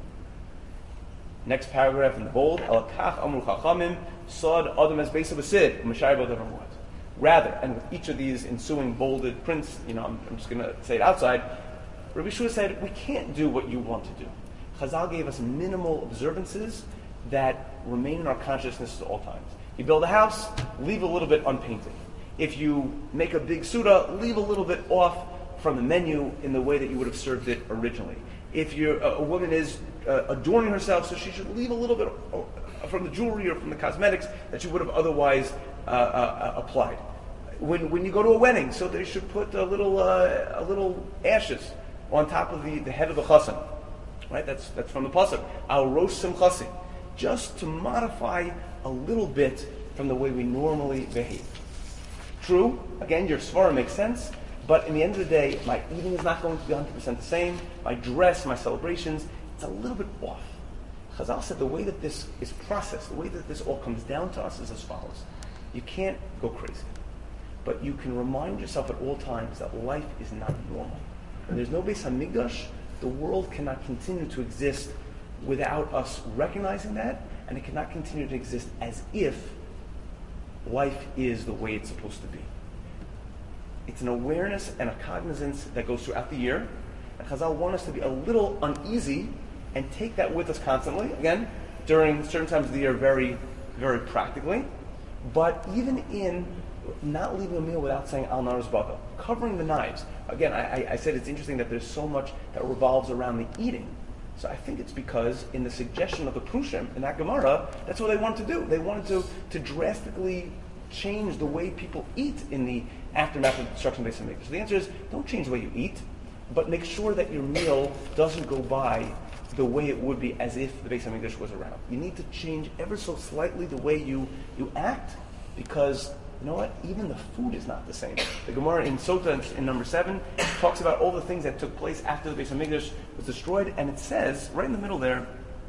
Next paragraph in the bold, Elakach amru chachamim, sod adam es beisa b'sid, m'shayir bo davar muad. Rather, and with each of these ensuing bolded prints, you know, I'm, I'm just going to say it outside, Rabbi Shua said, we can't do what you want to do. Chazal gave us minimal observances that remain in our consciousness at all times. You build a house, leave a little bit unpainted. If you make a big suda, leave a little bit off from the menu in the way that you would have served it originally. If you're, a, a woman is uh, adorning herself, so she should leave a little bit uh, from the jewelry or from the cosmetics that she would have otherwise uh, uh, applied. When when you go to a wedding, so they should put a little uh, a little ashes on top of the, the head of the chassan. Right? That's that's from the pasuk. Al rosh simchasi, just to modify a little bit from the way we normally behave. True, again, your svara makes sense, but in the end of the day, my eating is not going to be one hundred percent the same. My dress, my celebrations, it's a little bit off. Chazal said the way that this is processed, the way that this all comes down to us is as follows. You can't go crazy, but you can remind yourself at all times that life is not normal. When there's no Beis Hamikdash, the world cannot continue to exist without us recognizing that, and it cannot continue to exist as if life is the way it's supposed to be. It's an awareness and a cognizance that goes throughout the year, and Chazal want us to be a little uneasy and take that with us constantly, again, during certain times of the year very, very practically, but even in not leaving a meal without saying Al Nar Zbaka, covering the knives. Again, I, I said it's interesting that there's so much that revolves around the eating. So I think it's because in the suggestion of the Prushim, in that Gemara, that's what they wanted to do. They wanted to, to drastically change the way people eat in the aftermath of the destruction of the Beis Hamikdash. So the answer is, don't change the way you eat, but make sure that your meal doesn't go by the way it would be as if the Beis Hamikdash was around. You need to change ever so slightly the way you, you act, because you know what? Even the food is not the same. The Gemara in Sota, in number seven, talks about all the things that took place after the Beis Hamikdash was destroyed, and it says, right in the middle there,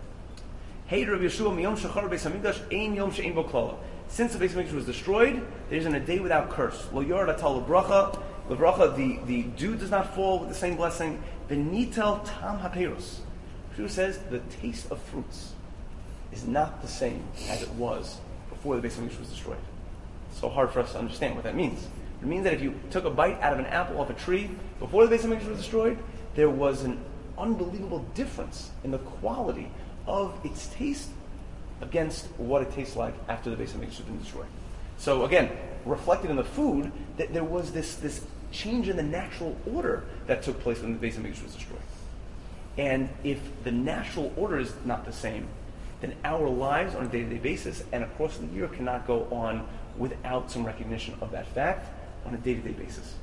Hey Rabbi Yeshua, miyom shachar Beis Hamikdash, ein yom she'ein bo klala. Since the Beis Hamikdash was destroyed, there isn't a day without curse. Lo yorad atal lebracha, lebracha, the, the dew does not fall with the same blessing. Benitel tam haperos. Yeshua says, the taste of fruits is not the same as it was before the Beis Hamikdash was destroyed. So hard for us to understand what that means. It means that if you took a bite out of an apple off a tree before the Beis Hamikdash was destroyed, there was an unbelievable difference in the quality of its taste against what it tastes like after the Beis Hamikdash has been destroyed. So again, reflected in the food, that there was this, this change in the natural order that took place when the Beis Hamikdash was destroyed. And if the natural order is not the same, then our lives on a day-to-day basis and across the year cannot go on without some recognition of that fact on a day-to-day basis.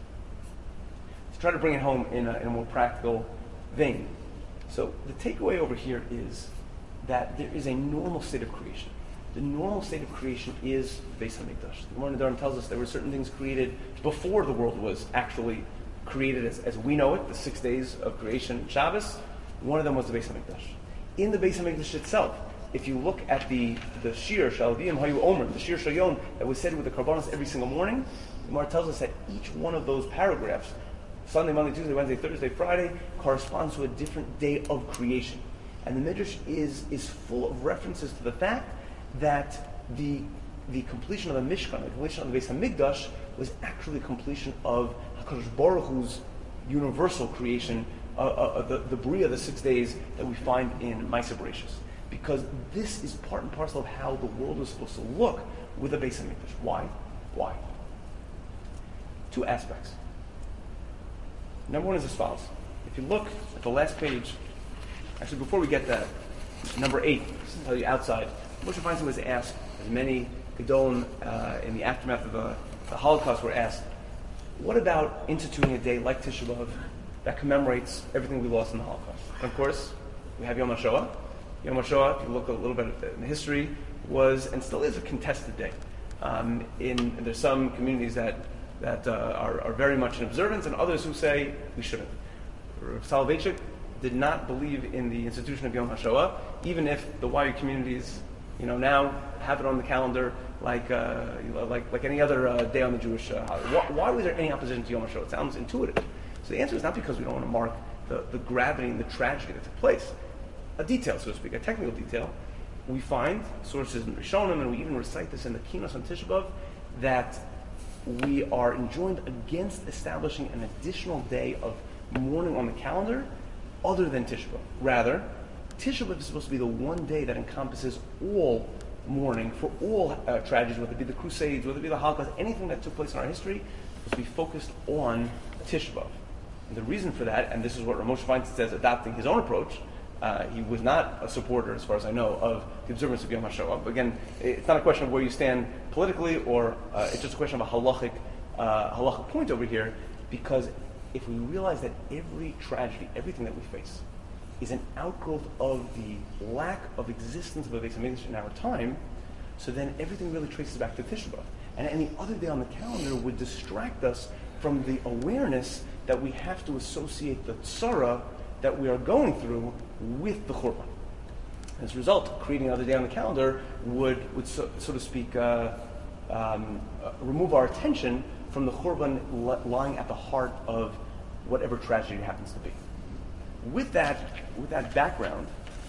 To try to bring it home in a, in a more practical vein. So the takeaway over here is that there is a normal state of creation. The normal state of creation is the Beis Hamikdash. The Gemara Nedarim tells us there were certain things created before the world was actually created as, as we know it, the six days of creation, Shabbos. One of them was the Beis Hamikdash. In the Beis Hamikdash itself, if you look at the the Shir Shalvim Hayu Omer, the Shir Shayon that was said with the Karbanos every single morning, the Gemara tells us that each one of those paragraphs, Sunday, Monday, Tuesday, Wednesday, Thursday, Friday, corresponds to a different day of creation. And the Midrash is is full of references to the fact that the the completion of the Mishkan, the completion of the Beis Hamikdash, was actually the completion of HaKadosh Baruch Hu's universal creation, uh, uh, the, the Bria, the six days that we find in Ma'aseh Bereshis. Because this is part and parcel of how the world is supposed to look with the Beis Hamikdash. Why? Why? Two aspects. Number one is as follows. If you look at the last page, actually before we get that, number eight, I'll tell you outside, Moshe Feinstein was asked, as many Gedolim uh, in the aftermath of the, the Holocaust were asked, what about instituting a day like Tisha B'Av that commemorates everything we lost in the Holocaust? And of course, we have Yom HaShoah. Yom HaShoah, if you look a little bit in the history, was and still is a contested day. Um, in there's some communities that that uh, are, are very much in observance, and others who say we shouldn't. Rav Soloveitchik did not believe in the institution of Yom HaShoah, even if the Wayuu communities You know, now have it on the calendar like uh, like like any other uh, day on the Jewish uh, holiday. Why, why was there any opposition to Yom HaShoah? It sounds intuitive. So the answer is not because we don't want to mark the, the gravity and the tragedy that took place. A detail, so to speak, a technical detail. We find sources in Rishonim, and we even recite this in the Kinos on Tisha B'Av, that we are enjoined against establishing an additional day of mourning on the calendar other than Tisha B'Av. Rather, Tisha B'Av is supposed to be the one day that encompasses all mourning for all uh, tragedies, whether it be the Crusades, whether it be the Holocaust, anything that took place in our history, was to be focused on Tisha B'Av. And the reason for that, and this is what Rav Moshe Feinstein says, adopting his own approach, Uh, he was not a supporter, as far as I know, of the observance of Yom HaShoah. Again, it's not a question of where you stand politically, or uh, it's just a question of a halachic, uh, halachic point over here, because if we realize that every tragedy, everything that we face, is an outgrowth of the lack of existence of a Beis HaMikdash in our time, so then everything really traces back to Tisha B'Av. And any other day on the calendar would distract us from the awareness that we have to associate the tzara that we are going through with the Churban. As a result, creating another day on the calendar would, would so, so to speak, uh, um, uh, remove our attention from the Churban li- lying at the heart of whatever tragedy happens to be. With that, with that background,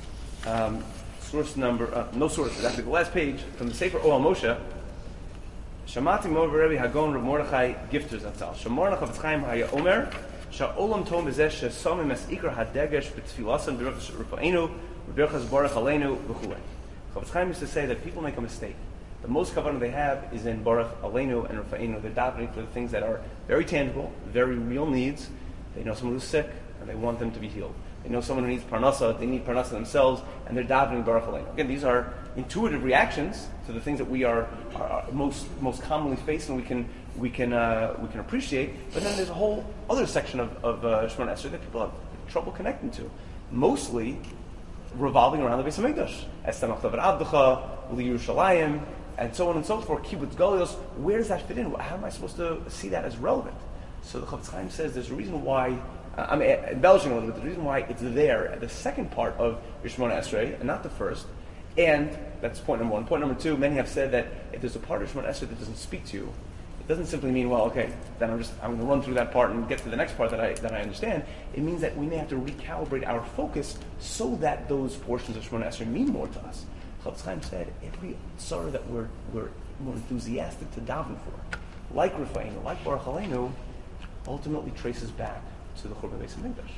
um, source number, uh, no sources, actually the last page from the Sefer Ohel Moshe, Shamati Mor Rebbe Hagon Rav Mordechai Gifter Zatzal. Shamor Chafetz Chaim Haya Omer. Sha'olam Tom Bezesh Shesomim Es Ikar Hadegesh B'Tfilasan B'Rachas Rufa'inu B'Rachas Baruch Aleinu V'Chuei. Chafetz Chaim used to say that people make a mistake. The most kavanah they have is in Baruch Aleinu and Rufa'inu. They're davening for the things that are very tangible, very real needs. They know someone who's sick and they want them to be healed. They know someone who needs parnasa, they need parnasa themselves, and they're davening Baruch Aleinu. Again, these are intuitive reactions to the things that we are, are most most commonly face, and we can we can uh, we can appreciate. But then there's a whole other section of, of uh, Shemona Esrei that people have trouble connecting to, mostly revolving around the Beis HaMikdash, Estamach Davar Abdecha, Yerushalayim, and so on and so forth. Kibbutz Golios. Where does that fit in? How am I supposed to see that as relevant? So the Chafetz Chaim says there's a reason why. I'm embellishing a little bit. The reason why it's there, the second part of Shemona Esrei, and not the first, and that's point number one. Point number two, many have said that if there's a part of Shemona Esrei that doesn't speak to you, it doesn't simply mean, well, okay, then I'm just I'm going to run through that part and get to the next part that I that I understand. It means that we may have to recalibrate our focus so that those portions of Shemona Esrei mean more to us. Chafetz Chaim said every tzara that we're we're more enthusiastic to daven for, like Rufa'inu, like Baruch Aleinu, ultimately traces back to the Churban Beis HaMikdash.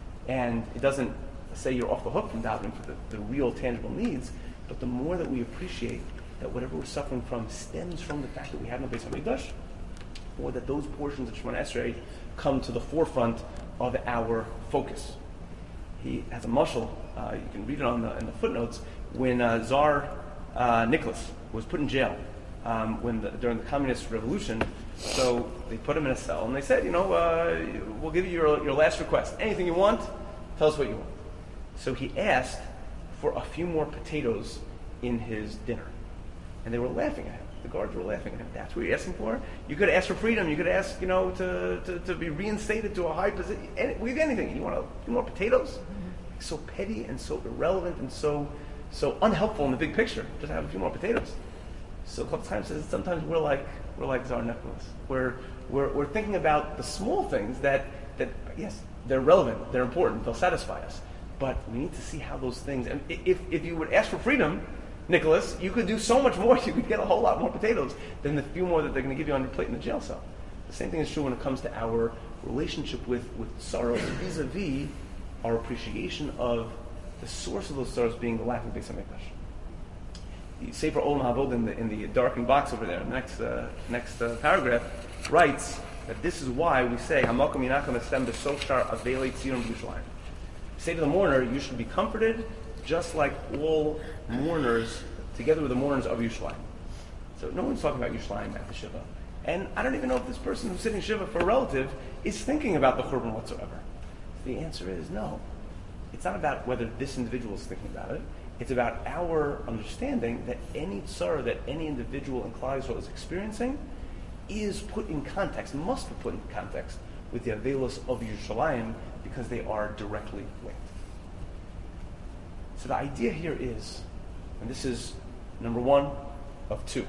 And it doesn't say you're off the hook from davening for the, the real tangible needs, but the more that we appreciate that whatever we're suffering from stems from the fact that we have no Beis HaMikdash, or that those portions of Shemona Esrei come to the forefront of our focus. He has a mashal, uh, you can read it on the, in the footnotes, when uh, Tsar uh, Nicholas was put in jail um, when the, during the Communist Revolution. So they put him in a cell, and they said, you know, uh, we'll give you your, your last request. Anything you want, tell us what you want. So he asked for a few more potatoes in his dinner. And they were laughing at him. The guards were laughing at him. That's what you're asking for? You could ask for freedom. You could ask, you know, to, to, to be reinstated to a high position. Any, we have anything. You want a few more potatoes? Mm-hmm. So petty and so irrelevant and so so unhelpful in the big picture. Just have a few more potatoes. So Chafetz Chaim says sometimes we're like we're like Tsar Nicholas. We're we're we're thinking about the small things that that yes, they're relevant, they're important, they'll satisfy us. But we need to see how those things. And if if you would ask for freedom, Nicholas, you could do so much more. You could get a whole lot more potatoes than the few more that they're going to give you on your plate in the jail cell. The same thing is true when it comes to our relationship with with sorrows vis-a-vis our appreciation of the source of those sorrows being the lack of Beis HaMikdash. The Sefer Olam Havod in the in the darkened box over there, the next uh, next uh, paragraph, writes that this is why we say Hamakom Yinacham Estem B'Sochar Avelei Tzion B'Yushalayim. Say to the mourner, you should be comforted, just like all mourners, together with the mourners of Yerushalayim. So no one's talking about Yerushalayim at the Shiva, and I don't even know if this person who's sitting Shiva for a relative is thinking about the Churban whatsoever. The answer is no. It's not about whether this individual is thinking about it. It's about our understanding that any tzara that any individual in Klal Yisrael is experiencing is put in context, must be put in context with the Avelos of Yerushalayim because they are directly linked. So the idea here is, and this is Number one of two.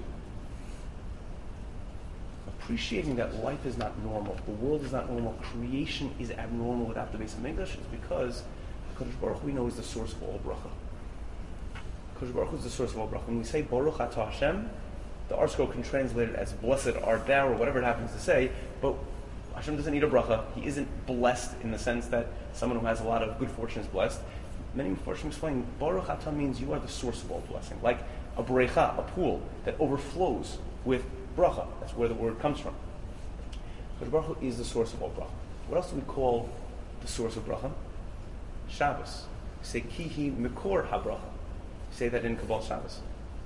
Appreciating that life is not normal, the world is not normal, creation is abnormal without the Beis HaMikdash is because HaKadosh Baruch Hu we know is the source of all bracha. HaKadosh Baruch Hu is the source of all bracha. When we say Baruch Atah Hashem, the ArtScroll can translate it as blessed art thou, or whatever it happens to say, but Hashem doesn't need a bracha. He isn't blessed in the sense that someone who has a lot of good fortune is blessed. Many Mepharshim explain, Baruch Atah means you are the source of all blessing. Like a brecha, a pool that overflows with bracha. That's where the word comes from. But Baruch Hu is the source of all bracha. What else do we call the source of bracha? Shabbos. We say kihi mikor habracha. We say that in Kabbalah Shabbos.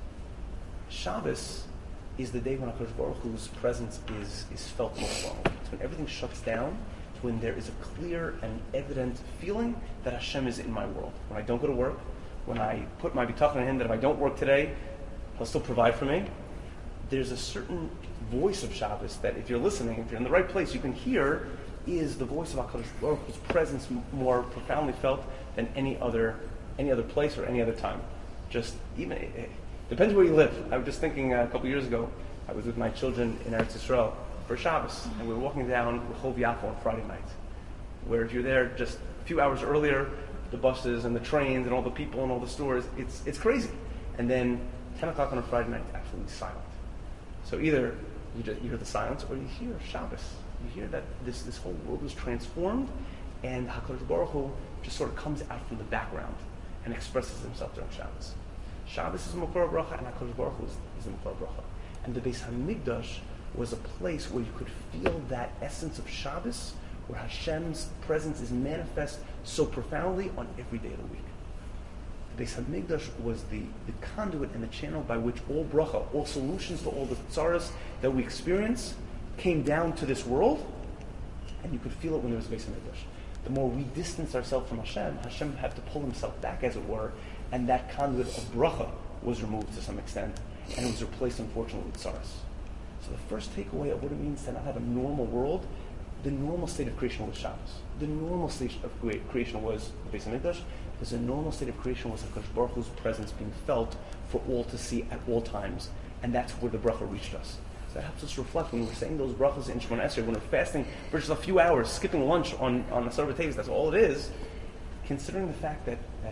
Shabbos is the day when HaKadosh Baruch Hu's presence is, is felt most strongly. It's when everything shuts down. It's when there is a clear and evident feeling that Hashem is in my world. When I don't go to work, when I put my bitachon in Him that if I don't work today, He'll still provide for me. There's a certain voice of Shabbos that if you're listening, if you're in the right place, you can hear is the voice of HaKadosh Baruch Hu's presence m- more profoundly felt than any other any other place or any other time. Just even, it, it depends where you live. I was just thinking uh, a couple years ago, I was with my children in Eretz Yisrael for Shabbos, and we were walking down Rehov Yafo on Friday night, where if you're there just a few hours earlier, the buses and the trains and all the people and all the stores, it's it's crazy. And then ten o'clock on a Friday night, it's absolutely silent. So either you, just, you hear the silence, or you hear Shabbos. You hear that this, this whole world is transformed, and HaKadosh Baruch Hu just sort of comes out from the background and expresses himself during Shabbos. Shabbos is a Makor Bracha, and HaKadosh Baruch Hu is, is a Makor Bracha. And the Beis HaMikdash was a place where you could feel that essence of Shabbos, where Hashem's presence is manifest so profoundly on every day of the week. The Beis HaMikdash was the, the conduit and the channel by which all bracha, all solutions to all the tzaras that we experience came down to this world, and you could feel it when there was a Beis HaMikdash. The more we distance ourselves from Hashem, Hashem had to pull himself back, as it were, and that conduit of bracha was removed to some extent, and it was replaced, unfortunately, with tzaras. So the first takeaway of what it means to not have a normal world, the normal state of creation was Shabbos. The normal state of creation was the Beis HaMikdash, because the normal state of creation was HaKadosh Baruch Hu's presence being felt for all to see at all times, and that's where the bracha reached us. So that helps us reflect when we're saying those brachas in Shemona Esrei, when we're fasting for just a few hours, skipping lunch on, on the Sarva Tevis, that's all it is, considering the fact that, that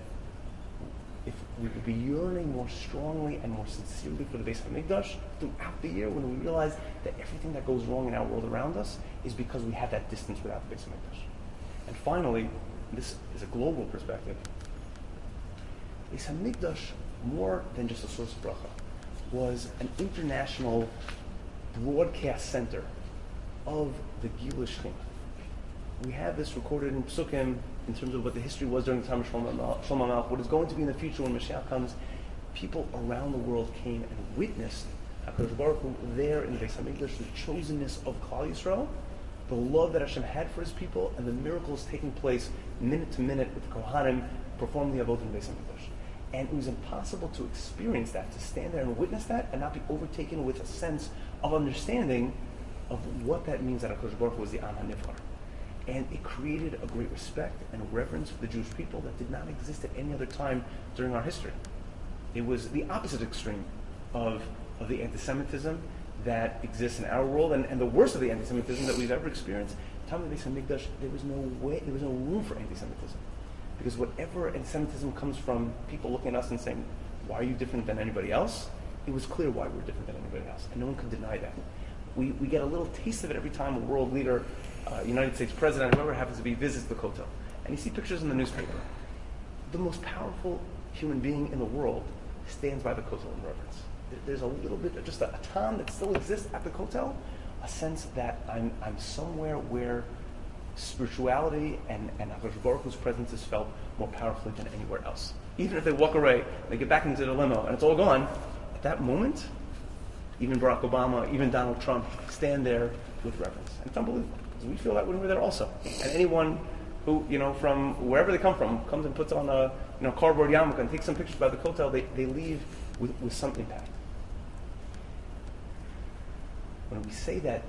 if we would be yearning more strongly and more sincerely for the Beis HaMikdash throughout the year, when we realize that everything that goes wrong in our world around us is because we have that distance without the Beis HaMikdash. And finally, this is a global perspective, Beis HaMikdash, more than just a source of bracha, was an international broadcast center of the Gilui Shechina. We have this recorded in Psukim in terms of what the history was during the time of Shlomo Melech, what is going to be in the future when Mashiach comes. People around the world came and witnessed HaKadosh Baruch Hu there in the Beis HaMikdash, the chosenness of Klal Yisrael, the love that Hashem had for his people, and the miracles taking place minute to minute with the Kohanim performing the Avodah in the Beis HaMikdash. And it was impossible to experience that, to stand there and witness that, and not be overtaken with a sense of understanding of what that means that HaKadosh Baruch Hu was the Am HaNivchar. And it created a great respect and reverence for the Jewish people that did not exist at any other time during our history. It was the opposite extreme of, of the anti-Semitism that exists in our world, and, and the worst of the anti-Semitism that we've ever experienced. At the time of the Beis HaMikdash, there was no way, there was no room for anti-Semitism. Because whatever anti-Semitism comes from people looking at us and saying, why are you different than anybody else? It was clear why we were different than anybody else, and no one could deny that. We we get a little taste of it every time a world leader, uh, United States president, whoever happens to be, visits the Kotel. And you see pictures in the newspaper. The most powerful human being in the world stands by the Kotel in reverence. There's a little bit, just a, a tom that still exists at the Kotel, a sense that I'm I'm somewhere where spirituality and, and HaKadosh Baruch Hu's presence is felt more powerfully than anywhere else. Even if they walk away, they get back into the limo, and it's all gone, at that moment, even Barack Obama, even Donald Trump stand there with reverence. And it's unbelievable, because we feel that when we're there also. And anyone who, you know, from wherever they come from, comes and puts on a you know cardboard yarmulke and takes some pictures by the Kotel, they, they leave with, with some impact. When we say that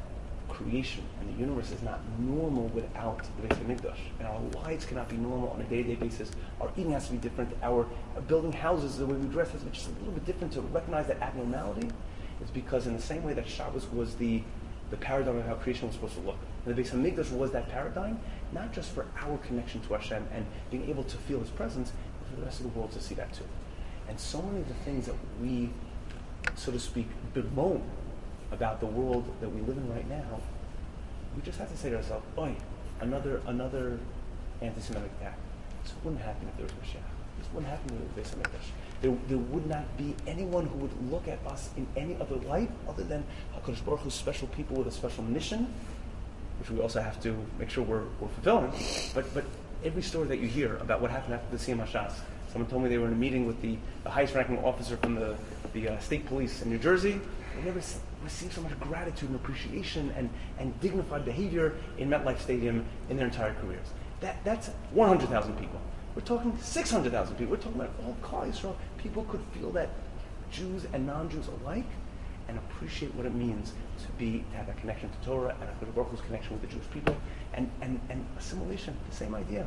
creation and the universe is not normal without the Beis Hamikdash. And our lives cannot be normal on a day-to-day basis. Our eating has to be different. Our uh, building houses, the way we dress has to be just a little bit different to recognize that abnormality. It's because in the same way that Shabbos was the, the paradigm of how creation was supposed to look, and the Beis Hamikdash was that paradigm, not just for our connection to Hashem and being able to feel His presence, but for the rest of the world to see that too. And so many of the things that we, so to speak, bemoan about the world that we live in right now, we just have to say to ourselves, "Oi, another another anti-Semitic attack. This wouldn't happen if there was Mashiach. This wouldn't happen if there was Beis Hamikdash. There, there would not be anyone who would look at us in any other light other than HaKadosh Baruch Hu's special people with a special mission, which we also have to make sure we're, we're fulfilling. But but every story that you hear about what happened after the Siyam HaShas, someone told me they were in a meeting with the, the highest-ranking officer from the, the uh, state police in New Jersey. They never received so much gratitude and appreciation and, and dignified behavior in MetLife Stadium in their entire careers. That That's one hundred thousand people. We're talking six hundred thousand people. We're talking about all Klal Yisrael. People could feel that, Jews and non-Jews alike, and appreciate what it means to be to have that connection to Torah and HaKadosh Baruch Hu's connection with the Jewish people, and, and, and assimilation, the same idea.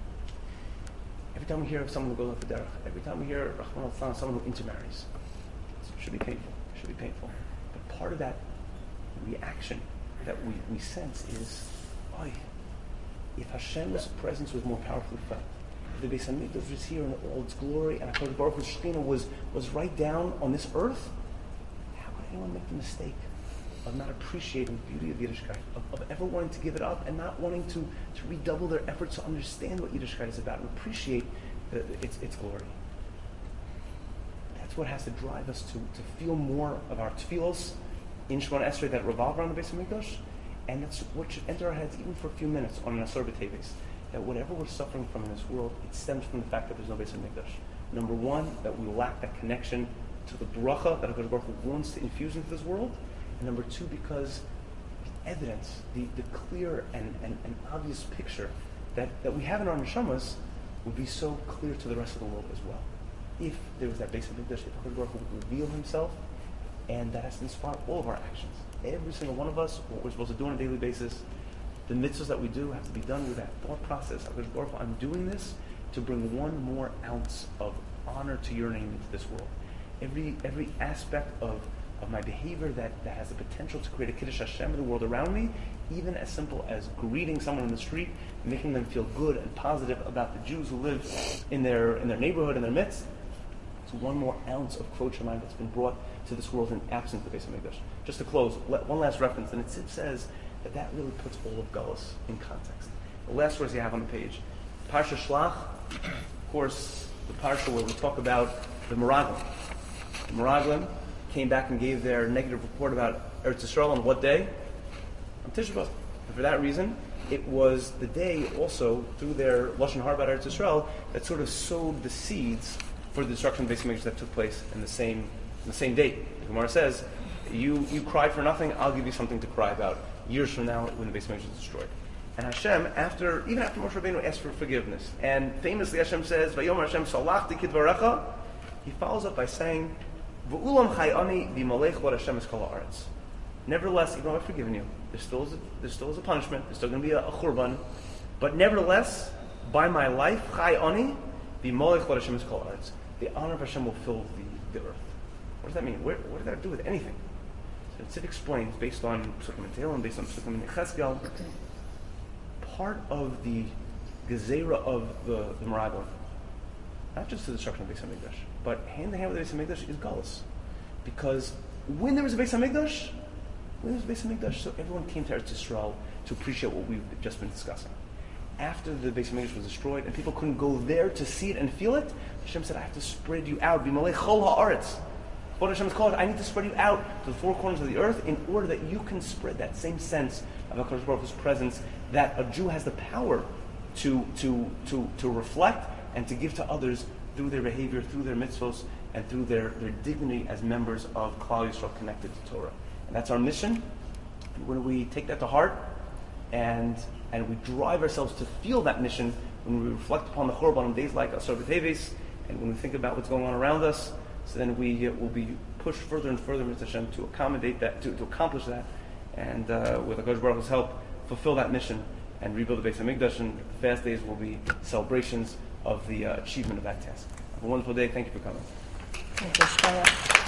Every time we hear of someone who goes off the derech, every time we hear Rahman al someone who intermarries, it should be painful. It should be painful. But part of that reaction that we, we sense is, oh, if Hashem's presence was more powerfully felt, if the Beis Hamikdash was here in all its glory, and HaKadosh Baruch Hu's Shekhinah was was right down on this earth, how could anyone make the mistake of not appreciating the beauty of Yiddishkeit, of, of ever wanting to give it up and not wanting to, to redouble their efforts to understand what Yiddishkeit is about and appreciate the, its, its glory? That's what has to drive us to, to feel more of our tefillos in Shemona Esrei that revolve around the Beis Hamikdash, and that's what should enter our heads even for a few minutes on an Asar B'Teves, that whatever we're suffering from in this world, it stems from the fact that there's no Beis Hamikdash. Number one, that we lack that connection to the bracha that HaKadosh Baruch Hu wants to infuse into this world. And number two, because the evidence, the, the clear and, and, and obvious picture that, that we have in our neshamas would be so clear to the rest of the world as well. If there was that Beis Hamikdash, if HaKadosh Baruch Hu would reveal Himself, and that has to inspire all of our actions. Every single one of us, what we're supposed to do on a daily basis, the mitzvahs that we do have to be done with that thought process. HaKadosh Baruch Hu, I'm doing this to bring one more ounce of honor to your name into this world. Every every aspect of, of my behavior that, that has the potential to create a Kiddush Hashem in the world around me, even as simple as greeting someone in the street, making them feel good and positive about the Jews who live in their in their neighborhood, in their midst. It's one more ounce of Kvod Shemayim that's been brought to this world in absence of the Beis Hamikdash. Just to close, one last reference, and it says that that really puts all of Galus in context. The last words you have on the page, Parsha Shlach, of course, the Parsha where we talk about the Meraglim. The Meraglim came back and gave their negative report about Eretz Yisrael on what day? On Tisha B'Av. And for that reason, it was the day also, through their Lashon Hara about Eretz Yisrael, that sort of sowed the seeds for the destruction of the Beis Hamikdash that took place in the same in the same date. The Gemara says, you you cried for nothing, I'll give you something to cry about years from now when the Beis Hamikdash is destroyed. And Hashem, after even after Moshe Rabbeinu asked for forgiveness, and famously Hashem says, Vayomer Hashem salachti kidvarecha, He follows up by saying, V'ulam chayani v'malech what Hashem is kol haaretz. Nevertheless, even though I've forgiven you, there still is a, there still is a punishment, there's still going to be a, a churban, but nevertheless, by my life, chayani v'malech what Hashem is kol haaretz. The honor of Hashem will fill the, the earth. What does that mean? Where, what does that have to do with anything? So Tzid explains, based on Psukim and Tehillim, based on Psukim and Cheskel, part of the gezerah of the, the Meraglim, not just the destruction of Beis Hamikdash, but hand in hand with the Beis Hamikdash is Galus. Because when there was a Beis Hamikdash, when there was a Beis Hamikdash, so everyone came to Eretz Yisrael to appreciate what we've just been discussing. After the Beis Hamikdash was destroyed and people couldn't go there to see it and feel it, Hashem said, I have to spread you out. B'malei chol ha'aretz. What Hashem is called, I need to spread you out to the four corners of the earth in order that you can spread that same sense of HaKadosh Baruch Hu's presence that a Jew has the power to, to, to, to reflect and to give to others through their behavior, through their mitzvos, and through their, their dignity as members of Klal Yisrael connected to Torah. And that's our mission. And when we take that to heart and and we drive ourselves to feel that mission, when we reflect upon the Churban on days like Asar B'Teves, and when we think about what's going on around us, so then we uh, will be pushed further and further, Mitzvah Hashem, to accommodate that, to, to accomplish that, and uh, with HaKadosh Baruch Hu's help, fulfill that mission and rebuild the Beis HaMikdash. And fast days will be celebrations of the uh, achievement of that task. Have a wonderful day. Thank you for coming. Thank you, Shkaya.